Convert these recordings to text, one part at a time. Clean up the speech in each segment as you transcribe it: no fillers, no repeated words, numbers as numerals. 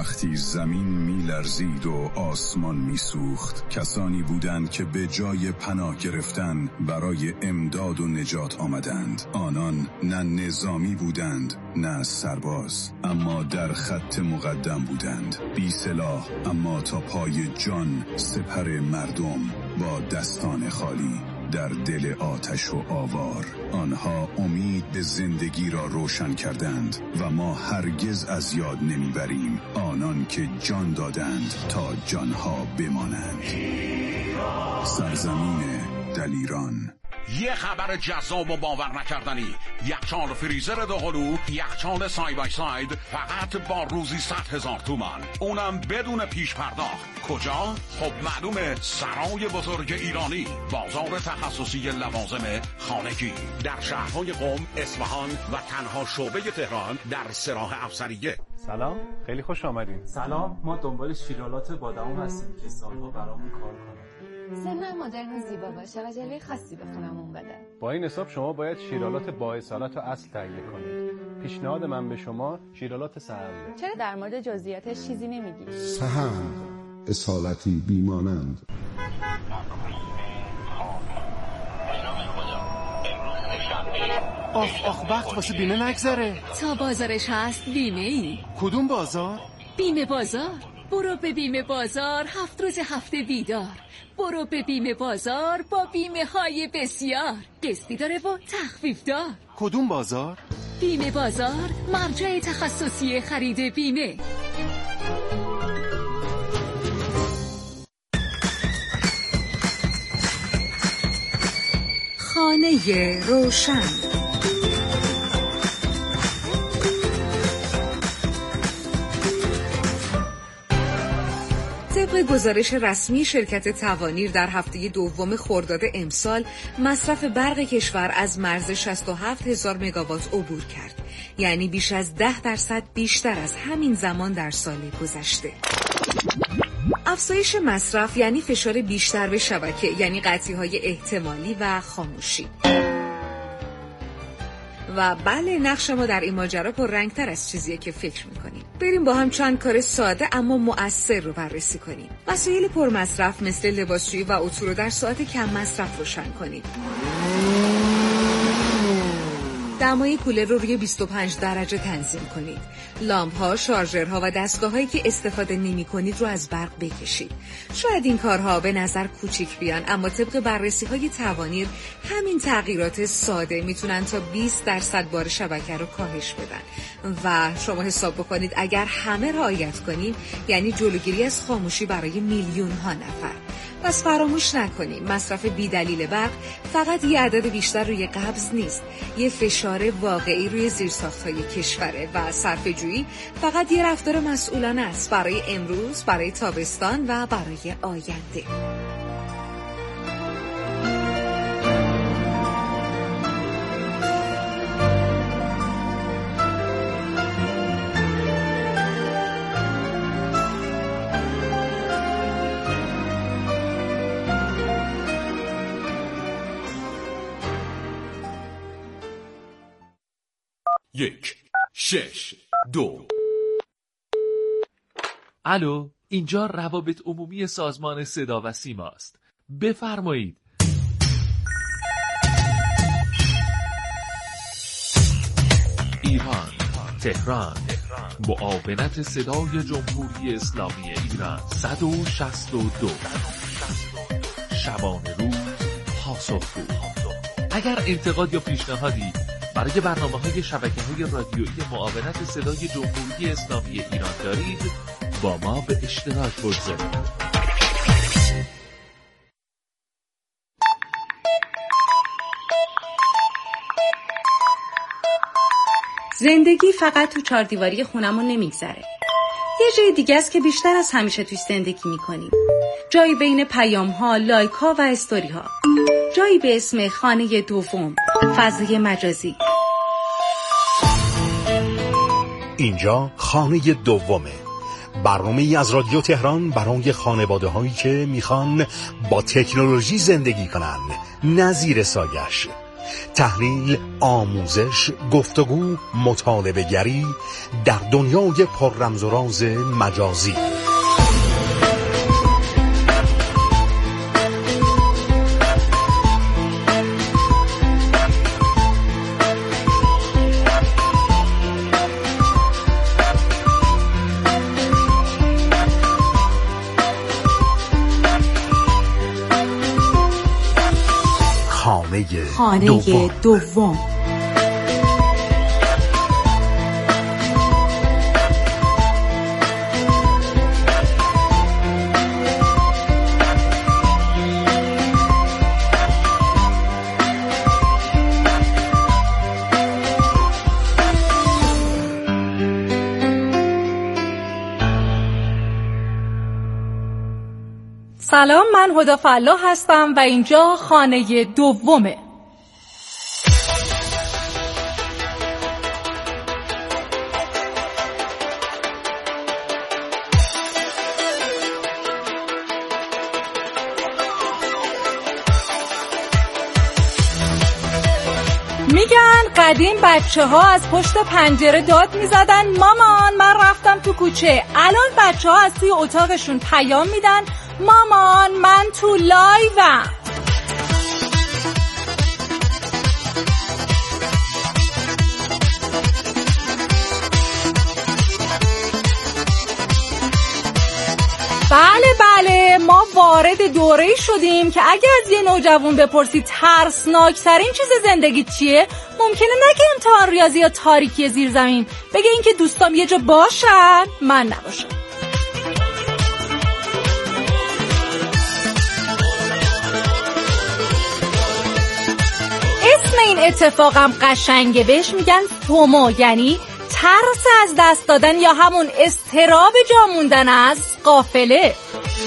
وقتی زمین می‌لرزید و آسمان می‌سوخت، کسانی بودند که به جای پناه گرفتن برای امداد و نجات آمدند. آنان نه نظامی بودند نه سرباز، اما در خط مقدم بودند، بی سلاح اما تا پای جان سپر مردم با دستان خالی در دل آتش و آوار. آنها امید به زندگی را روشن کردند و ما هرگز از یاد نمیبریم آنان که جان دادند تا جانها بمانند. سرزمین دلیران. یه خبر جذاب و باور نکردنی. یخچال فریزر دوقلو، یخچال سای بای ساید، فقط با روزی 100,000 تومان، اونم بدون پیش پرداخت. کجا؟ خب معلومه، سرای بزرگ ایرانی، بازار تخصصی لوازم خانگی در شهرهای قم، اصفهان و تنها شعبه تهران در سراح افسریه. سلام، خیلی خوش آمدین. سلام، ما دنبال شیرالات بادام هستیم که سالها برامون کار کنه. سنم مدرن و زیبا باشه و جلوه خاصی به خونمون بده. با این حساب شما باید شیرالات با اصالت و اصل تهیه کنید. پیشنهاد من به شما شیرالات سهند. چرا در مورد جزئیاتش چیزی نمیگی؟ سهند، اصالتی بیمانند. آخ وقت واسه بیمه نگذره. تا بازارش هست بیمه ای. کدوم بازار؟ بیمه بازار. برو به بیمه بازار، 7 روز هفته بیدار. برو به بیمه بازار با بیمه های بسیار، قسطی داره و تخفیف دار. کدوم بازار؟ بیمه بازار، مرجع تخصصی خرید بیمه. خانه روشن. طبق گزارش رسمی شرکت توانیر در هفته دوم خرداد امسال، مصرف برق کشور از مرز 67,000 مگاوات عبور کرد، یعنی بیش از 10% بیشتر از همین زمان در سال گذشته. افزایش مصرف یعنی فشار بیشتر به شبکه، یعنی قطعی‌های احتمالی و خاموشی. و بله، نقش ما در این ماجرا پررنگ‌تر از چیزیه که فکر می‌کنیم. بریم با هم چند کار ساده اما مؤثر رو بررسی کنیم. وسایل پرمصرف مثل لباسشویی و اتو رو در ساعت کم مصرف روشن کنید. دمای کولر رو روی 25 درجه تنظیم کنید. لامپ‌ها، شارژرها و دستگاه‌هایی که استفاده نمی‌کنید رو از برق بکشید. شاید این کارها به نظر کوچیک بیان، اما طبق بررسی‌های توانیر همین تغییرات ساده میتونن تا 20% بار شبکه رو کاهش بدن. و شما حساب بکنید اگر همه رعایت کنیم یعنی جلوگیری از خاموشی برای میلیون‌ها نفر. پس فراموش نکنیم مصرف بی‌دلیل برق فقط یه عدد بیشتر روی قبض نیست، یه فشار واقعی روی زیرساخت‌های کشوره و صرفه‌جویی فقط یه رفتار مسئولانه است برای امروز، برای تابستان و برای آینده. یک 6 2. الو، اینجا روابط عمومی سازمان صدا و سیما است. بفرمایید. ایران، تهران، معاونت صدای جمهوری اسلامی ایران 162. شبانه روز پاسخگو. اگر انتقاد یا پیشنهادی برای برنامه‌های شبکه‌های رادیویی معاونت صدای جمهوری اسلامی ایران دارید، با ما به اشتراک بگذارید. زندگی فقط تو چهاردیواری خونمون نمیگذره. یه جای دیگه است که بیشتر از همیشه توی زندگی میکنیم. جایی بین پیام‌ها، لایک‌ها و استوری‌ها. جایی به اسم خانه دوم، فضای مجازی. اینجا خانه دومه، برنامه‌ای از رادیو تهران برای خانواده‌هایی که میخوان با تکنولوژی زندگی کنن، نه زیر سایش. تحلیل، آموزش، گفتگو، مطالبه گری در دنیای پر رمز و راز مجازی. خانه دوم. سلام، من هدی فلاح هستم و اینجا خانه دومه. میگن قدیم بچه ها از پشت پنجره داد میزدن مامان من رفتم تو کوچه. الان بچه ها از توی اتاقشون پیام میدن مامان من تو لایوم. بله ما وارد دوره‌ای شدیم که اگه از یه نوجوان بپرسی ترسناکترین چیز زندگی چیه، ممکنه نگه امتحان ریاضی یا تاریکی زیر زمین، بگه این که دوستام یه جا باشن من نباشم. اسم این اتفاقم قشنگه، بهش میگن فومو، یعنی ترس از دست دادن یا همون اضطراب جا موندن از قافله.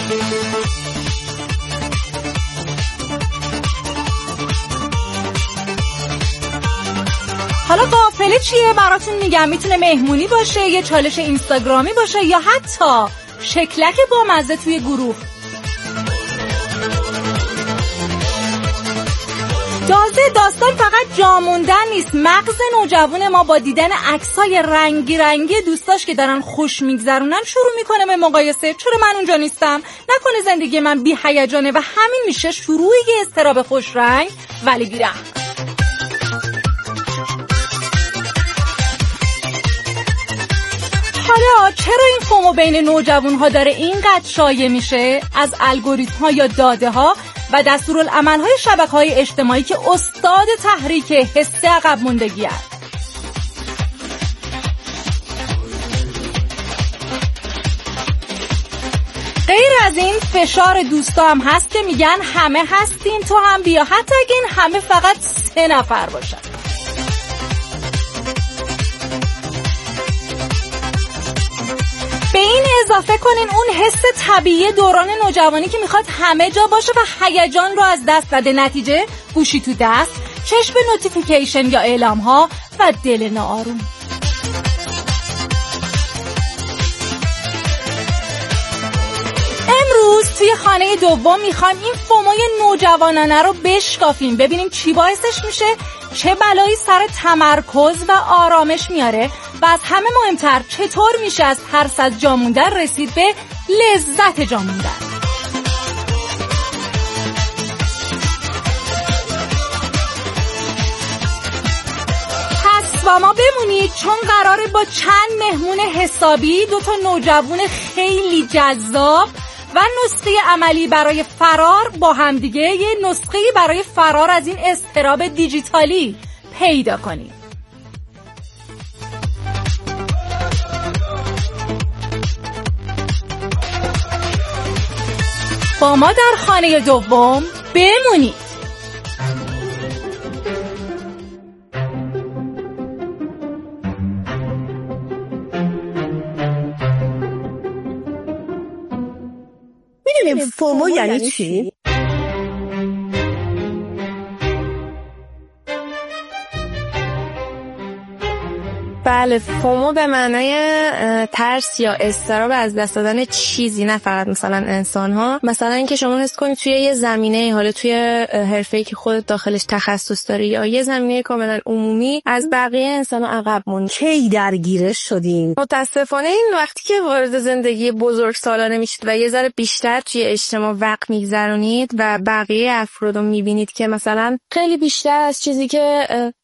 حالا قافله چیه براتون میگم. میتونه مهمونی باشه، یه چالش اینستاگرامی باشه یا حتی شکلک با مزه توی گروه. داستان فقط جا موندن نیست. مغز نوجوان ما با دیدن عکسای رنگی دوستاش که دارن خوش میگذرونن شروع میکنه به مقایسه. چرا من اونجا نیستم؟ نکنه زندگی من بی هیجانه؟ و همین میشه شروع یه اضطراب خوش رنگ ولی بیرحم. حالا چرا این فومو بین نوجوان‌ها داره اینقدر شایع میشه؟ از الگوریتم‌ها یا داده‌ها و دستورالعمل‌های شبکه‌های اجتماعی که استاد تحریک حس عقب موندگی است. غیر از این فشار دوستا هم هست که میگن همه هستیم تو هم بیا، حتی اگه این همه فقط 3 نفر باشن. به این اضافه کنین اون حس طبیعی دوران نوجوانی که میخواد همه جا باشه و هیجان رو از دست داده. نتیجه گوشی تو دست، چشم به نوتیفیکیشن یا اعلام ها و دل ناآروم. امروز توی خانه دوم میخوایم این فوموی نوجوانانه رو بشکافیم، ببینیم چی باعثش میشه، چه بلایی سر تمرکز و آرامش میاره و از همه مهمتر چطور میشه از ترس از جا موندن رسید به لذت جا موندن. پس با ما بمونید چون قراره با چند مهمون حسابی، 2 نوجوان خیلی جذاب و نسخه عملی برای فرار با همدیگه، یه نسخه برای فرار از این اضطراب دیجیتالی پیدا کنید. با ما در خانه دوم بمونید. میدونیم فومو یعنی چی؟ بله، فومو به معنای ترس یا اضطراب از دست دادن چیزی، نه فقط مثلا انسان‌ها. مثلا اینکه شما حس کنید توی یه زمینه، حالا توی حرفه‌ای که خودت داخلش تخصص داری یا یه زمینه کاملا عمومی، از بقیه انسان‌ها عقب موندی. کی درگیرش شدین؟ متاسفانه این وقتی که وارد زندگی بزرگسالانه میشید و یه ذره بیشتر توی اجتماع وقت میگذرونید و بقیه افراد رو میبینید که مثلا خیلی بیشتر از چیزی که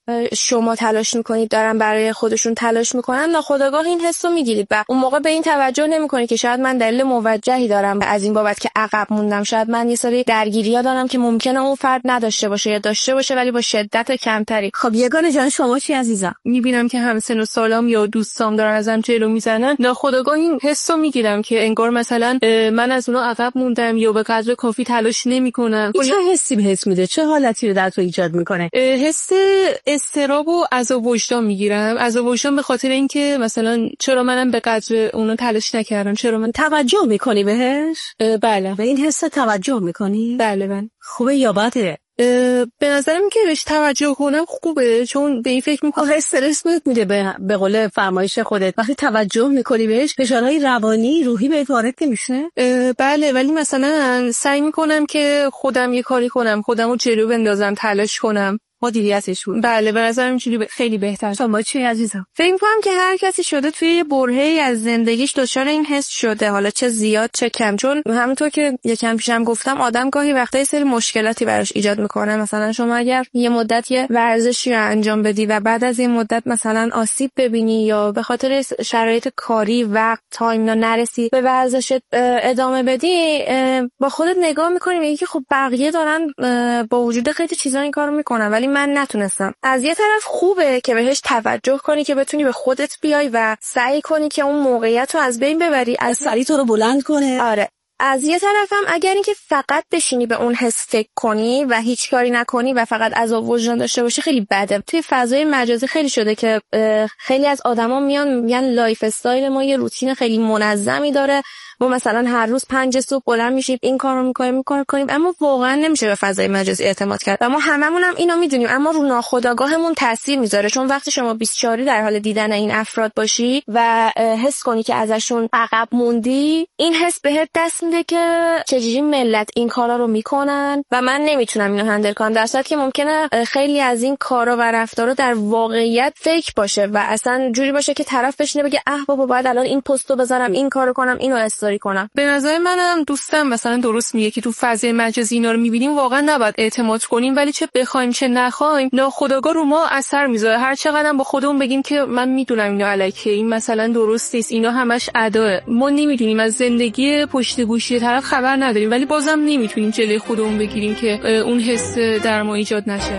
شما تلاش میکنید دارن برای خودشون تلاش میکنن، ناخودآگاه این حس رو میگیرید و اون موقع به این توجه نمیکنید که شاید من دلیل موجهی دارم از این بابت که عقب موندم، شاید من یه سری درگیری‌ها دارم که ممکنه اون فرد نداشته باشه یا داشته باشه ولی با شدت کمتری. خب یگانه جان شما چی عزیزم؟ میبینم که همسن و سالام یا دوستام دارن ازم جلو میزنن، ناخودآگاه این حس رو میگیرم که انگار مثلا من از اونها عقب موندم یا به قدر کافی تلاش نمیکنم. چه حسی بهت میده؟ چه حالتی رو در تو ایجاد میکنه؟ حس استراب و عذاب وجدان میگیرم. عذاب وجدان به خاطر اینکه مثلا چرا منم به قدر اونا تلاش نکردم، چرا من توجه میکنی بهش؟ بله. به این حس توجه میکنی؟ بله من. خوبه یا بده؟ به نظرم که بهش توجه کنم خوبه، چون به این فکر میکنم استرس میده. به قول فرمایش خودت وقتی توجه میکنی بهش فشارهای روانی روحی بهت وارد نمیشه؟ بله، ولی مثلا سعی میکنم که خودم یه کاری کنم، خودمو جلو بندازم، تلاش کنم. مدیریتش بود. بله، به نظرم اینجوری خیلی بهتر. شما چی عزیزم؟ فکر می‌کنم که هر کسی شده توی یه برهه‌ای از زندگیش دچار این حس شده، حالا چه زیاد چه کم، چون همونطور که یکم پیشم گفتم آدم گاهی وقتا یه سری مشکلاتی براش ایجاد میکنه. مثلا شما اگر یه مدت یه ورزشی رو انجام بدی و بعد از این مدت مثلا آسیب ببینی یا به خاطر شرایط کاری وقت تایم نرسی به ورزشت ادامه بدی، با خودت نگاه می‌کنی میگی که خب بقیه دارن با وجود خیلی چیزا این کارو میکنن ولی من نتونستم. از یه طرف خوبه که بهش توجه کنی که بتونی به خودت بیای و سعی کنی که اون موقعیت رو از بین ببری، از سری تو رو بلند کنه. آره. از یه طرف هم اگر اینکه فقط بشینی به اون حس فکر کنی و هیچ کاری نکنی و فقط عذاب وجدان داشته باشی خیلی بده. توی فضای مجازی خیلی شده که خیلی از آدما میگن لایف استایل ما یه روتین خیلی منظمی داره و مثلا هر روز 5 صبح بلند میشیم این کارو میکنیم، اما واقعا نمیشه به فضای مجازی اعتماد کرد و ما هممون هم اینو میدونیم، اما رو ناخودآگاهمون تاثیر میذاره. چون وقتی شما 24 در حال دیدن این افراد باشی و حس کنی که ازشون عقب موندی، این حس بهت دست میده که چجوری ملت این کارا رو میکنن و من نمیتونم اینو هندل کنم، در صورتی که ممکنه خیلی از این کارا و رفتارا در واقعیت فیک باشه و اصلا جوری باشه که طرف بشینه بگه اه بابا باید الان این پستو بذارم، این کارو کنم، اینو استوری کنم. به نظر منم دوستم مثلا درست میگه که تو فضای مجازی اینا رو میبینیم واقعا نباید اعتماد کنیم، ولی چه بخوایم چه نخوایم ناخودآگاه رو ما اثر میذاره. هر چقدر با خودمون بگیم که من میدونم اینا الکه، این مثلا درست نیست، اینا همش اداه، ما نمیدونیم، از زندگی پشت گوشی طرف خبر نداریم، ولی بازم نمیتونیم جلوی خودمون بگیریم که اون حس در ما ایجاد نشه.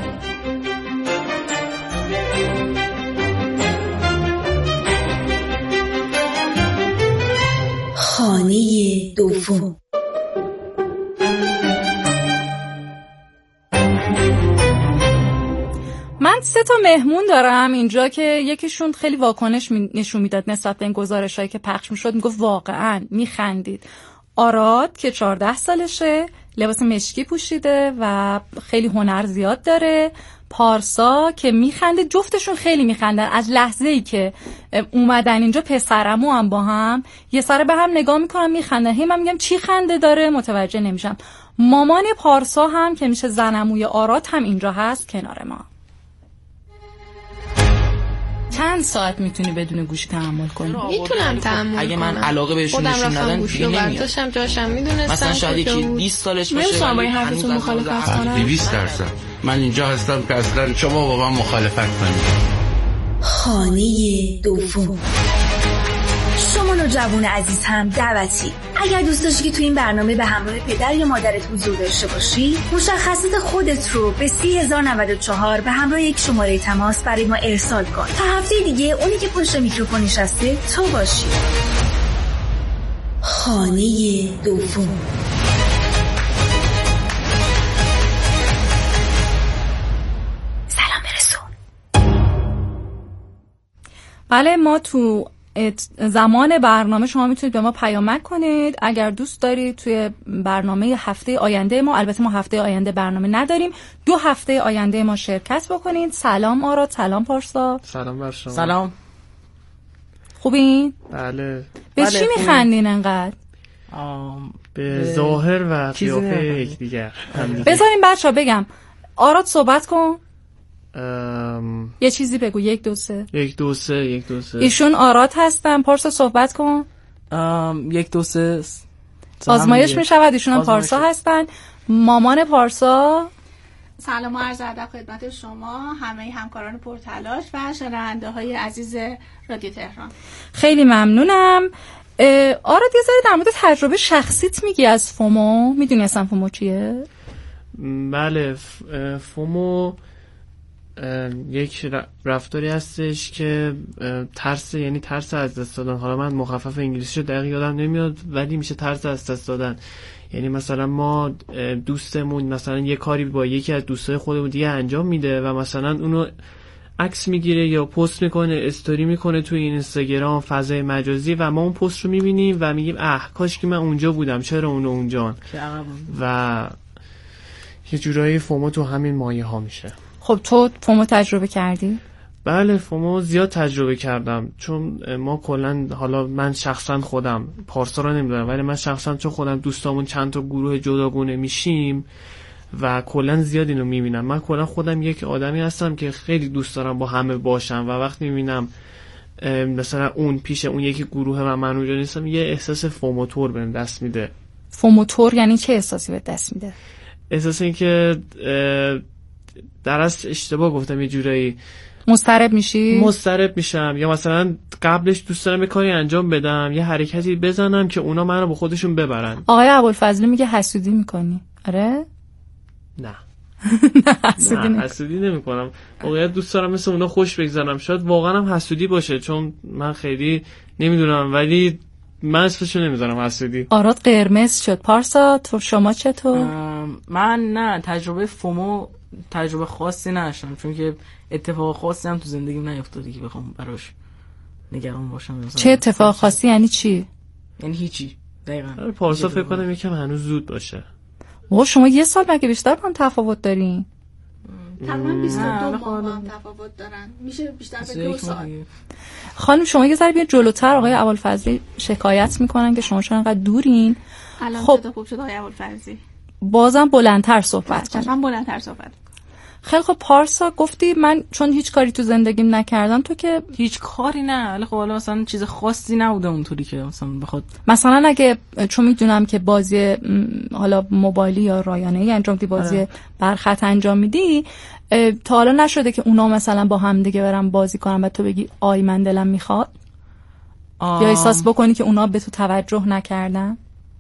خانه دوم. من 3 مهمون دارم اینجا که یکیشون خیلی واکنش نشون میداد نسبت به این گزارشایی که پخش میشد، میگفت واقعا میخندید. آراد که 14 سالشه، لباس مشکی پوشیده و خیلی هنر زیاد داره. پارسا که میخنده، جفتشون خیلی میخندن. از لحظه‌ای که اومدن اینجا پسرمو هم با هم یه سره به هم نگاه میکنم میخندن، هی من میگم چی خنده داره متوجه نمیشم. مامان پارسا هم که میشه زنموی آراد هم اینجا هست کنار ما. چند ساعت میتونی بدون گوشی تحمل کنی؟ میتونم تحمل. اگه من علاقه بهشون نشون ندم دیگه نمیاد. داشتم جاشم میدونستم مثلا شاید یکی 20 سالش باشه ولی هنوز مخالفت کنم. 200%. من اینجا هستم که اصلا شما با من مخالفت کنید. خانه دوم. شما نوجوان عزیز هم دعوتی. اگر دوست داشتی که تو این برنامه به همراه پدر یا مادرت حضور داشته باشی، مشخصات خودت رو به 30,094 به همراه یک شماره تماس برای ما ارسال کن تا هفته دیگه اونی که پشت میکروفون نشسته تو باشی. خانه دوم. سلام برسون. بله، ما تو زمان برنامه شما میتونید به ما پیامک کنید اگر دوست دارید توی برنامه هفته آینده ما، البته ما هفته آینده برنامه نداریم، 2 هفته آینده ما شرکت بکنید. سلام آراد، سلام پارسا. سلام بر شما. سلام. خوبین؟ بله. به چی میخندین انقدر؟ به ظاهر و قیافه یکدیگر. بذارین بچه‌ها بگم. آراد صحبت کن. یه چیزی بگو. 1 2 3. 1 2 3 1 2 3. ایشون آراد هستن. پارسا صحبت کن. 1 2 3. آزمایش میشود. ایشون هم پارسا هستن. مامان پارسا. سلام و عرض ادب خدمت شما همه همکاران پرتلاش و شنونده های عزیز رادیو تهران. خیلی ممنونم. آراد یه ذره در مورد تجربه شخصیت میگی از فومو؟ میدونی اصلا فومو چیه؟ بله، فومو یک رفتاری هستش که یعنی ترس از دست دادن. حالا من مخفف انگلیسیشو دقیق یادم نمیاد ولی میشه ترس از دست دادن. یعنی مثلا ما دوستمون مثلا یه کاری با یکی از دوستای خودمون دیگه انجام میده و مثلا اونو عکس میگیره یا پست میکنه، استوری میکنه توی اینستاگرام، فضای مجازی و ما اون پست رو میبینیم و میگیم کاش که من اونجا بودم، چرا اونو اونجان. و یه جورایی فومو تو همین مایه ها میشه. خب تو فومو تجربه کردی؟ بله، فومو زیاد تجربه کردم چون ما کلن، حالا من شخصا خودم پارسا رو نمیدونم ولی من شخصا چون خودم دوستامون چند تا گروه جداگونه میشیم و کلن زیاد اینو میبینم. من کلن خودم یک آدمی هستم که خیلی دوست دارم با همه باشم و وقتی میبینم مثلا اون پیش اون یکی گروه و من اونجا نیستم یه احساس فوموتور بهم دست میده. فوموتور یعنی چه احساسی به دست میده؟ احساس این که درست اشتباه گفتم، یه جورایی مضطرب میشی؟ مضطرب میشم یا مثلا قبلش دوست دارم یه کاری انجام بدم، یه حرکتی بزنم که اونا منو با خودشون ببرن. آقای ابوالفضلی میگه حسودی میکنی. آره؟ نه. نه حسودی نمیکنم. واقعا دوست دارم مثل اونا خوش بگذرم. شاید واقعا هم حسودی باشه چون من خیلی نمیدونم ولی من اسمشو نمیذارم حسودی. آراد قرمز شد. پارسا تو شما چطور؟ من نه، تجربه فومو تجربه خاصی نداشتم چون که اتفاق خاصی هم تو زندگیم نیفتاده که بخوام براش نگران باشم. چه اتفاق خاصی یعنی چی؟ یعنی هیچی. دقیقاً. پارسا فکر کنم یکم هنوز زود باشه. شما 1 سال مگه بیشتر با هم تفاوت دارین؟ تقریبا 22 ماه با هم تفاوت دارن. میشه بیشتر به 2 سال. خانم شما یه ذره بیا جلوتر. آقای ابوالفضلی شکایت میکنن که شما چرا انقدر دورین. الان خب خوب شد آقای ابوالفضلی. بازم بلندتر صحبت کن. من بلندتر صحبت. خیلی خب پارسا گفتی من چون هیچ کاری تو زندگیم نکردم. تو که هیچ کاری نه، ولی خب حالا مثلا چیز خاصی نبوده اونطوری که مثلا بخواد مثلا اگه چون میدونم که بازی حالا موبایلی یا رایانه‌ای انجام دی، بازی برخط انجام میدی، تا حالا نشده که اونا مثلا با هم دیگه برن بازی کنن و تو بگی آی من دلم میخواد یا احساس بکنی که اونا به تو توجه نکردن؟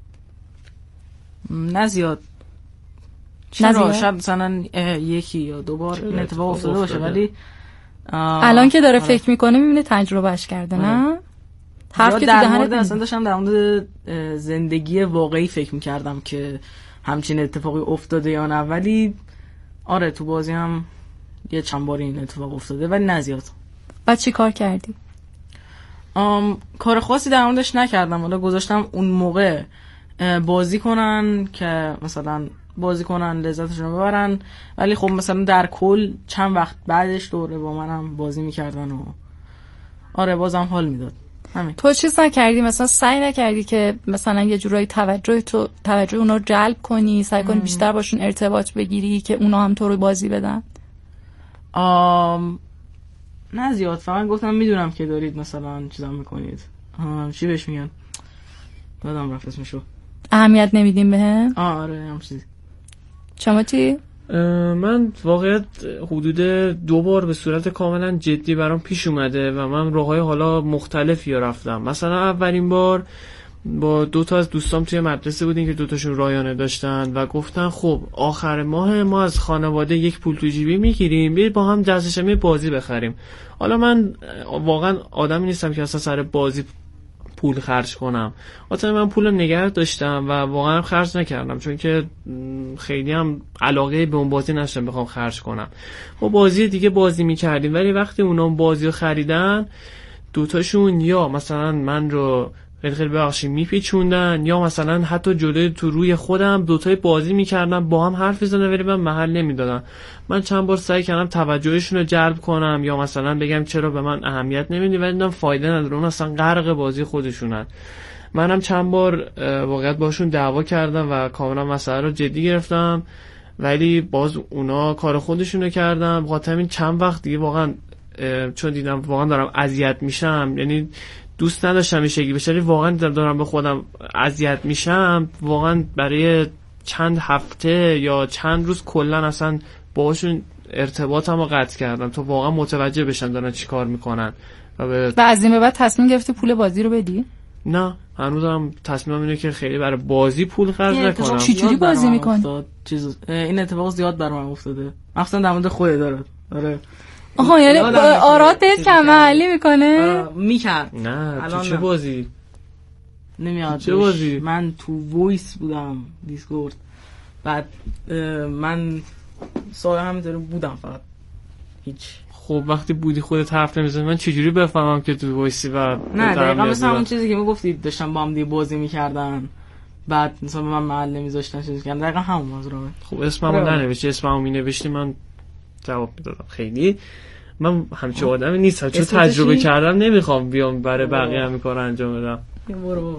نه زیاد. چرا؟ شاید مثلا 1 یا 2 بار این اتفاق افتاده باشه ولی الان که داره فکر میکنه میبینه تجربهش کرده. نه حرف که در مورد اصلا داشتم در مورد زندگی واقعی فکر میکردم که همچین اتفاقی افتاده یا نه، ولی آره تو بازی هم یه چند بار این اتفاق افتاده ولی نه زیاد. بعد چی کار کردی؟ کار خاصی در موردش نکردم. حالا گذاشتم اون موقع بازی کنن که مثلا بازی کنن لذتشون رو ببرن، ولی خب مثلا در کل چند وقت بعدش دوره با منم بازی میکردن و آره بازم حال میداد. همین. تو چیز نکردی مثلا سعی نکردی که مثلا یه جورایی توجه اونا رو جلب کنی، سعی کنی بیشتر باشون ارتباط بگیری که اونا هم تو رو بازی بدن؟ نه زیاد. فقط گفتم میدونم که دارید مثلا چیزا میکنید. چی بهش میگن؟ یادم رفت اسمشو. اهمیت نمیدیم بهم؟ آره هم چیزی. شما چی؟ من واقعیت حدود 2 بار به صورت کاملا جدی برام پیش اومده و من راههای حالا مختلفی رفتم. مثلا اولین بار با 2 تا از دوستام توی مدرسه بودیم که 2 تاشون رایانه داشتن و گفتن خب آخر ماه ما از خانواده یک پول تو جیبی میگیریم، بیاید با هم دستشمی بازی بخریم. حالا من واقعا آدمی نیستم که اصلا سر بازی پول خرج کنم. اصلا من پولو نگه داشتم و واقعا خرج نکردم چون که خیلی هم علاقه به اون بازی نداشتم بخوام خرج کنم. ما بازی دیگه بازی میکردیم ولی وقتی اونا بازی رو خریدن 2 تاشون یا مثلا من رو خیلی خیلی ببخشید میپیچوندن، یا مثلا حتی جلوی تو روی خودم دوتای بازی میکردن با هم حرف میزدن ولی من محل نمیدادم. من چند بار سعی کردم توجهشون رو جلب کنم یا مثلا بگم چرا به من اهمیت نمیدی، ولی دیدم فایده نداره، اون اصلا غرق بازی خودشونن. منم چند بار واقعیت باشون دعوا کردم و کاملا مسئله رو جدی گرفتم، ولی باز اونا کار خودشونو کردن. بخاطر همین چند وقت دیگه واقعا چون دیدم واقعا دارم اذیت میشم، یعنی دوست نداشتم این شکلی بشه، واقعا دارم به خودم اذیت میشم، واقعا برای چند هفته یا چند روز کلا اصلا باهاشون ارتباطمو قطع کردم تا واقعا متوجه بشن دارن چی کار میکنن. و از این به بعد تصمیم گرفتی پول بازی رو بدی؟ نه، هنوزم تصمیمم اینه که خیلی برای بازی پول خرج نکنم. چجوری بازی میکنی؟ این اتفاق زیاد برام افتاده، مخصوصا در مورد خودت داره. آره. آها، یعنی آراد بهت کم محلی میکنه؟ میکرد. نه، تو چه بازی؟ نمیاد. چه بازی؟ من تو وایس بودم، دیسکورد. بعد من سال همینطوری بودم فقط. هیچ. خب وقتی بودی خودت حرف نمیزنی من چجوری بفهمم که تو وایسی؟ و نه دقیقا مثل همون چیزی که میگفتی داشتن با هم دیگه بازی میکردن بعد مثلا به من محل نمیذاشتن چیزی کردن، دقیقا همون موضوعه. خب اسممو ننوشتی، اسممو مینوشتی من جواب میدادم. خیلی من همچه آدمی نیستم، چون تجربه کردم نمیخوام بیام برای بقیه همین کارو انجام بدم. برو.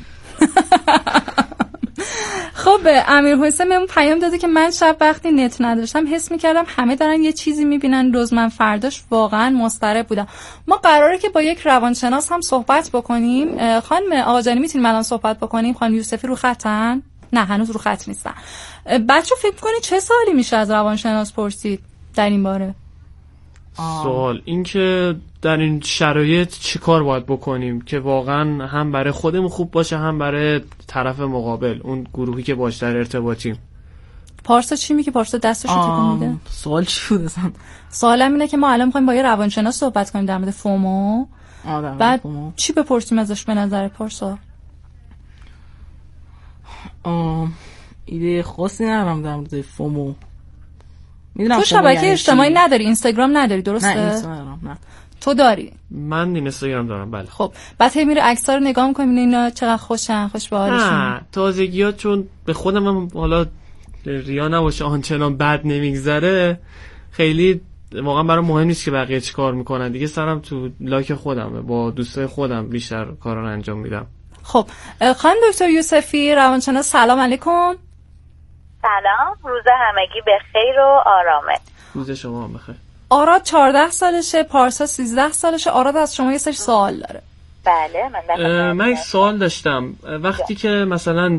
خب امیر حسین بهم پیام داده که من شب وقتی نت نداشتم حس می‌کردم همه دارن یه چیزی می‌بینن روز من فرداش واقعا مضطرب بودم. ما قراره که با یک روانشناس هم صحبت بکنیم. خانم آقاجانی میتونیم الان صحبت بکنیم؟ خانم یوسفی رو خطن؟ نه هنوز رو خط نیستن. بچه فکر کنید چه سالی میشه از روانشناس پرسید در این باره؟ سوال این که در این شرایط چی کار باید بکنیم که واقعا هم برای خودمون خوب باشه هم برای طرف مقابل، اون گروهی که باش در ارتباطیم. پارسا چی میگه؟ پارسا دستشو تکون میده. سوال چی بود اصلا؟ سوالم اینه که ما الان میخوایم با یه روانشناس صحبت کنیم در مورد فومو. بعد چی بپرسیم ازش به نظر پارسا؟ ایده خاصی ندارم در مورد فومو. تو شبکه اجتماعی نداری، اینستاگرام نداری درسته؟ نه اینستاگرام نه. تو داری؟ من اینستاگرام دارم بله. خب بعد هی میره عکس‌ها رو نگاه می‌کنی اینا چقدر خوشن، خوش به حالشون. نه تازگیات چون به خودم هم حالا ریا نباشه آنچنان بد نمیگذره، خیلی واقعا برام مهم نیست که بقیه چیکار میکنن دیگه، سرم تو لایک خودمه، با دوستای خودم بیشتر کارا رو انجام میدم. خب خانم دکتر یوسفی روانشناس، سلام علیکم. سلام، روز همگی به خیر و آرامه. روز شما هم بخیر. آراد 14 سالشه، پارسا 13 سالشه. آراد از شما یه سری سوال داره. بله من سوال داشتم. وقتی که مثلا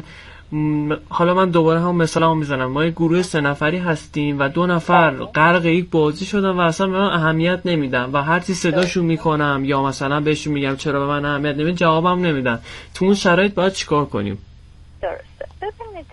حالا من دوباره هم مثلا میزنم، ما یه گروه 3 نفری هستیم و 2 نفر غرق یک بازی شدن و اصلا به من اهمیت نمیدن و هر چی صداشون میکنم یا مثلا بهشون میگم چرا به من اهمیت نمیدن جوابم نمیدن، تو اون شرایط باید چیکار کنیم؟ درسته. ببینید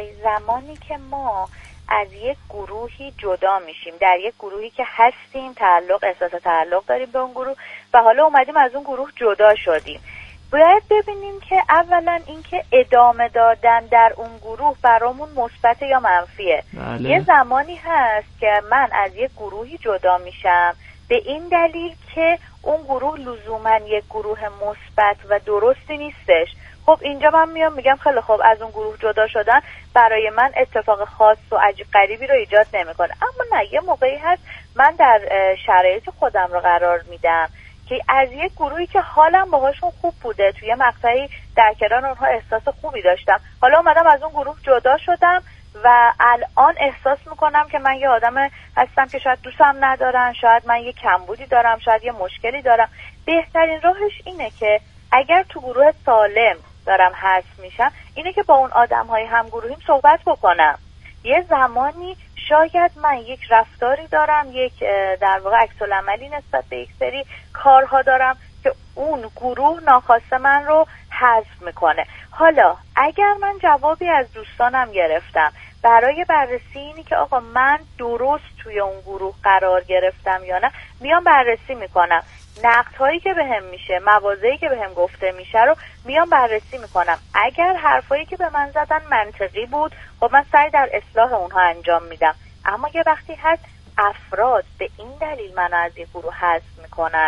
زمانی که ما از یک گروهی جدا میشیم، در یک گروهی که هستیم، احساس تعلق داریم به اون گروه و حالا اومدیم از اون گروه جدا شدیم، باید ببینیم که اولا اینکه ادامه دادن در اون گروه برامون مثبت یا منفیه. بله. یه زمانی هست که من از یک گروهی جدا میشم به این دلیل که اون گروه لزوما یک گروه مثبت و درستی نیستش. خب اینجا من میام میگم خیلی خوب از اون گروه جدا شدن برای من اتفاق خاص و عجیب غریبی رو ایجاد نمیکنه، اما نه، یه موقعی هست من در شرایط خودم رو قرار میدم که از یک گروهی که حالم باهاشون خوب بوده، توی مقطعی در کنار اونها احساس خوبی داشتم، حالا اومدم از اون گروه جدا شدم و الان احساس میکنم که من یه آدم هستم که شاید دوستم ندارن، شاید من یه کمبودی دارم، شاید یه مشکلی دارم. بهترین راهش اینه که اگر تو گروه سالم دارم حذف میشم، اینه که با اون آدم‌های همگروهیم صحبت بکنم. یه زمانی شاید من یک رفتاری دارم، یک در واقع عکس‌العملی نسبت به یک سری کارها دارم که اون گروه ناخواسته من رو حذف میکنه. حالا اگر من جوابی از دوستانم گرفتم برای بررسی اینی که آقا من درست توی اون گروه قرار گرفتم یا نه، میام بررسی میکنم. نقدهایی که بهم میشه، مواضعی که بهم گفته میشه رو میام بررسی میکنم. اگر حرفایی که به من زدن منطقی بود، خب من سعی در اصلاح اونها انجام میدم. اما یه وقتی هست افراد به این دلیل منو از این گروه حذف میکنن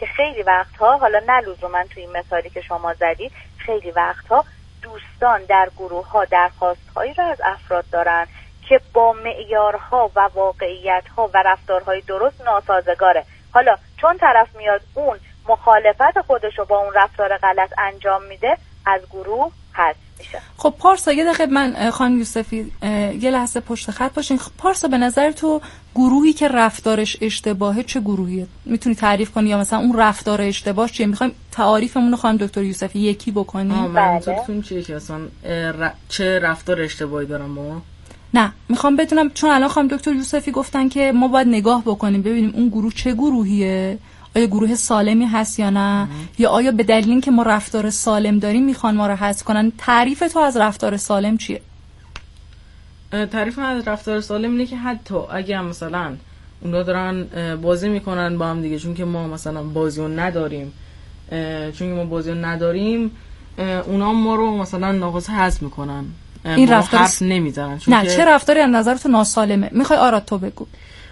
که خیلی وقتها، حالا نه لزوما توی این مثالی که شما زدید، خیلی وقتها دوستان در گروه‌ها درخواست‌هایی رو از افراد دارن که با معیارها و واقعیت‌ها و رفتارهای درست ناسازگاره. حالا چون طرف میاد اون مخالفت خودش رو با اون رفتار غلط انجام میده، از گروه حذف میشه. خب پارسا یه دقیقه من خانم یوسفی یه لحظه پشت خط باشین. پارسا به نظر تو گروهی که رفتارش اشتباهه چه گروهیه؟ میتونی تعریف کنی یا مثلا اون رفتار اشتباه چیه؟ میخوایم تعاریفمون رو خانم دکتر یوسفی یکی بکنیم. منظورتون چیه که اصلا چه رفتار اشتباهی دارم ما؟ نه میخوام بدونم، چون الان خانم دکتر یوسفی گفتن که ما باید نگاه بکنیم ببینیم اون گروه چه گروهیه، آیا گروه سالمی هست یا نه، یا آیا به دلیل اینکه ما رفتار سالم داریم میخوان ما رو حذف کنن. تعریف تو از رفتار سالم چیه؟ تعریف من از رفتار سالم اینه که حتی اگه مثلا اونا دارن بازی میکنن با هم دیگه، چون که ما مثلا بازی رو نداریم، اونا ما رو مثلا ناقص حذف میکنن، این رفتار حرف نمیزنن. نه چه رفتاری از نظر تو ناسالمه؟ میخوای آراد تو بگو.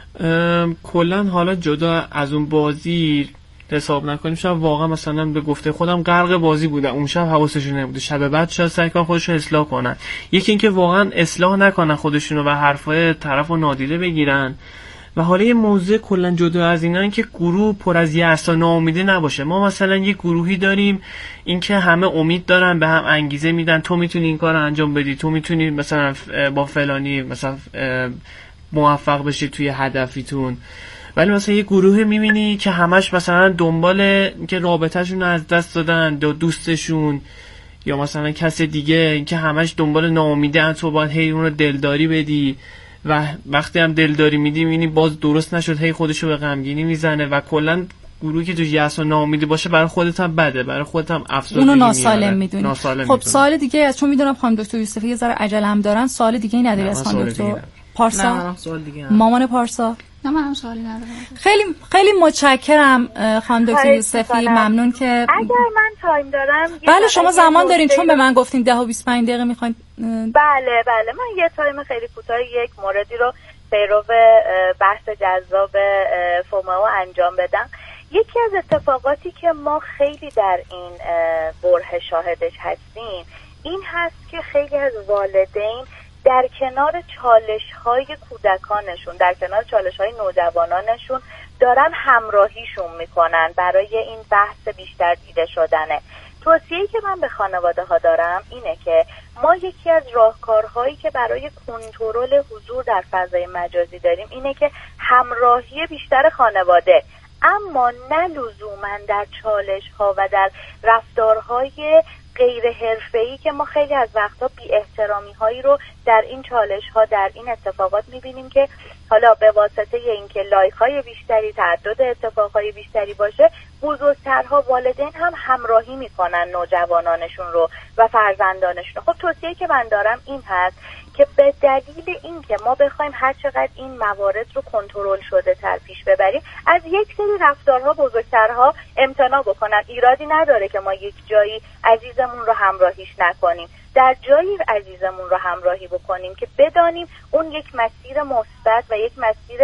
کلا حالا جدا از اون بازی حساب نکنیم، شب واقعا مثلا به گفته خودم غرق بازی بودم، اون شب حواسشون نبوده، شب بعد شاید سعی کنن خودشون اصلاح کنن. یکی اینکه واقعا اصلاح نکنن خودشونو و حرفای طرفو نادیده بگیرن. و حالا یه موضوع کلا جدا از اینا این که گروه پر از یأس و ناامیدی نباشه. ما مثلا یه گروهی داریم اینکه همه امید دارن، به هم انگیزه میدن، تو میتونی این کارو انجام بدی، تو میتونی مثلا با فلانی مثلا موفق بشی توی هدفیتون. ولی مثلا یه گروه میبینی که همش مثلا دنبال که رابطهشون از دست دادن دوستشون یا مثلا کس دیگه، این که همش دنبال ناامیدن، تو باید هی اون رو دلداری بدی و وقتی هم دلداری میدی میبینی باز درست نشد، هی خودشو به غمگینی میزنه و کلا گروهی که تو یأس و ناامیدی باشه برای خودت هم بده، برای خودت هم افسردگی میاره. اونو ناسالم میدونی. خب سوال دیگه از چون میدونم خانم دکتر یوسفی یه ذره عجله هم دارن، سوال دیگه ای نداری از خانم دکتر پارسا؟ نه سوال دیگه نه. مامان پارسا؟ نه منم سوالی ندارم. خیلی متشکرم خانم دکتر یوسفی، ممنون که اگر من تایم دارم. بله شما زمان دارین، چون به من گفتین 10 و 25 دقیقه میخواین. بله من یه تایم خیلی کوتاه یک موردی رو پیرو بحث جذاب فومو انجام بدم. یکی از اتفاقاتی که ما خیلی در این بره شاهدش هستیم این هست که خیلی از والدین در کنار چالش‌های کودکانشون، در کنار چالش‌های نوجوانانشون دارن همراهیشون میکنن برای این بحث بیشتر دیده شدنه. توصیه‌ای که من به خانواده‌ها دارم اینه که ما یکی از راهکارهایی که برای کنترل حضور در فضای مجازی داریم اینه که همراهی بیشتر خانواده، اما نه لزوماً در چالش‌ها و در رفتارهای غیر حرفه‌ای که ما خیلی از وقتا بی احترامی هایی رو در این چالش‌ها، در این اتفاقات می‌بینیم که حالا به واسطه اینکه لایک‌های بیشتری، تعدد اتفاق‌های بیشتری باشه، بزرگترها والدین هم همراهی می‌کنن نوجوانانشون رو و فرزندانشون. خب توصیه‌ای که من دارم این هست که به دلیل اینکه ما بخوایم هر چقدر این موارد رو کنترل شده تر پیش ببریم، از یک سری رفتارها بزرگترها امتناع بکنن. ایرادی نداره که ما یک جایی عزیزمون رو همراهیش نکنیم، در جایی عزیزمون رو همراهی بکنیم که بدانیم اون یک مسیر مثبت و یک مسیر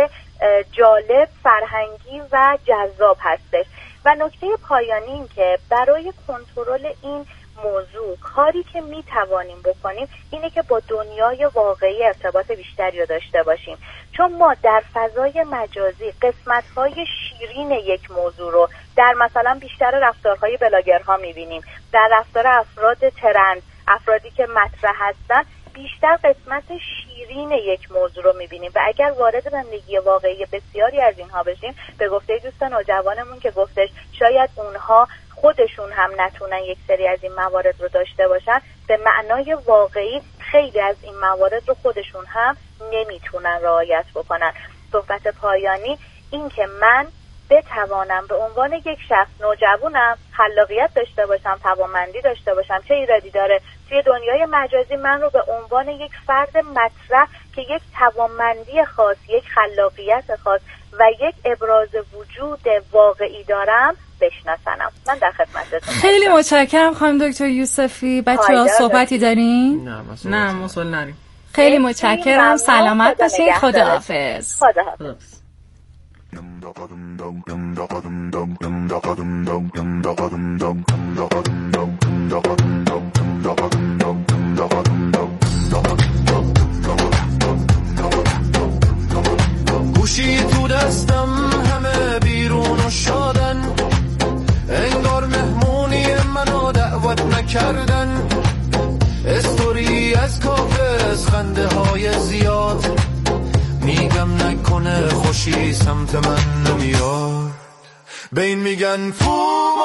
جالب، فرهنگی و جذاب هستش. و نکته پایانی این که برای کنترل این موضوع کاری که می توانیم بکنیم اینه که با دنیای واقعی ارتباط بیشتری رو داشته باشیم، چون ما در فضای مجازی قسمت‌های شیرین یک موضوع رو در مثلا بیشتر رفتارهای بلاگرها می‌بینیم، در رفتار افراد ترند، افرادی که مطرح هستن، بیشتر قسمت شیرین یک موضوع رو می‌بینیم و اگر وارد زندگی واقعی بسیاری از اینها بشیم، به گفته دوست نوجوانمون که گفتش شاید اونها خودشون هم نتونن یک سری از این موارد رو داشته باشن، به معنای واقعی خیلی از این موارد رو خودشون هم نمیتونن رعایت بکنن. صحبت پایانی این که من بتوانم به عنوان یک شخص نوجوانم خلاقیت داشته باشم، توانمندی داشته باشم، چه ایرادی داره توی دنیای مجازی من رو به عنوان یک فرد مطرح که یک توانمندی خاص، یک خلاقیت خاص و یک ابراز وجود واقعی دارم بشناسنم. من در خدمتتون. خیلی متشکرم خانم دکتر یوسفی. بچه‌ها صحبتی دارین؟ نه مسئول نریم. خیلی متشکرم. سلامت باشید. خداحافظ. خداحافظ. گوشی تو دستم همه بیرون و شادن، انگار مهمونی منو دعوت نکردن. استوری از کافه از خنده های زیاد، میگم نکنه خوشی سمت من نمیاد. به این میگن فو